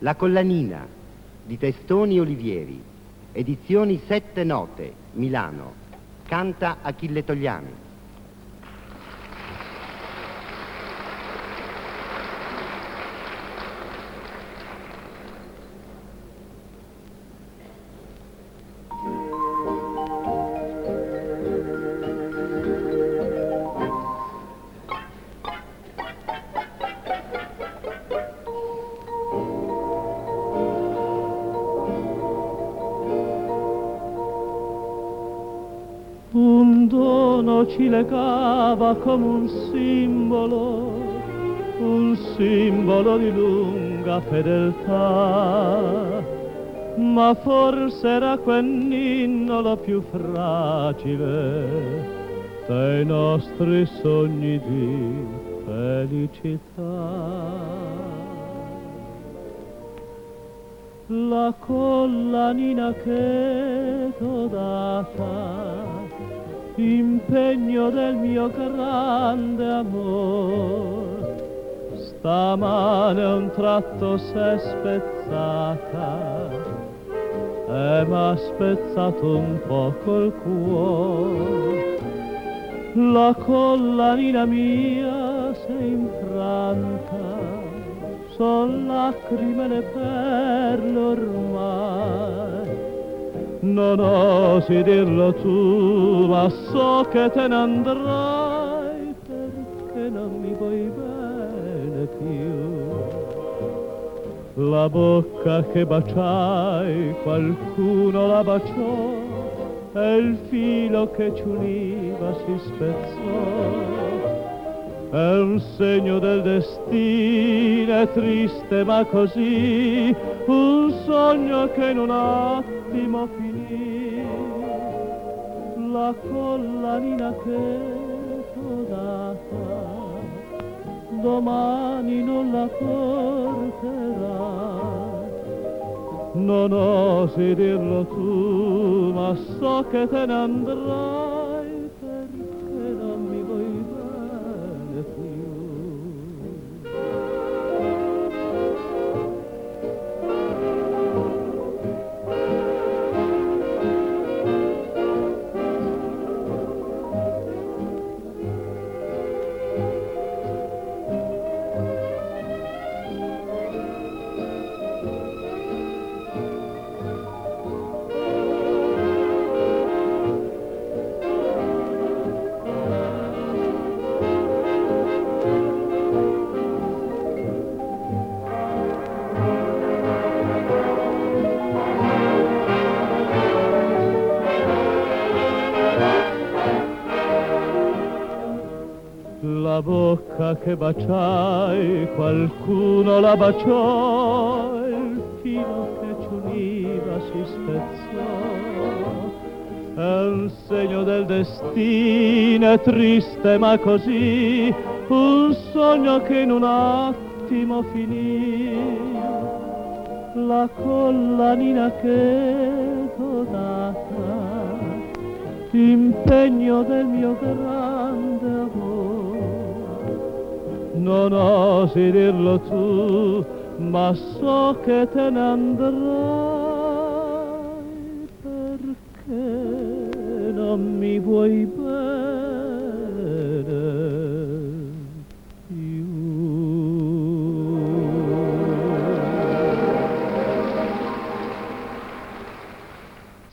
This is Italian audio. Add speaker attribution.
Speaker 1: La collanina di Testoni Olivieri, edizioni Sette Note, Milano, canta Achille Togliani.
Speaker 2: Un dono ci legava come un simbolo di lunga fedeltà, ma forse era quel ninnolo più fragile dei nostri sogni di felicità. La collanina che t'ho data, impegno del mio grande amor, stamane a un tratto s'è spezzata e m'ha spezzato un po' col cuore. La collanina mia s'è infranta, son lacrime le perle ormai. Non osi dirlo tu, ma so che te ne andrai, perché non mi vuoi bene più. La bocca che baciai, qualcuno la baciò, e il filo che ci univa si spezzò. È un segno del destino, è triste ma così, un sogno che in un attimo finì. La collanina che t'ho data, domani non la porterai. Non osi dirlo tu, ma so che te ne andrai, perché non mi vuoi bene più. La bocca che baciai, qualcuno la baciò, il filo che ci univa si spezzò. È un segno del destino, è triste ma così, un sogno che in un attimo finì. La collanina che t'ho data, impegno del mio grande amore. Non osi dirlo tu, ma so che te ne andrai, perché non mi vuoi bene.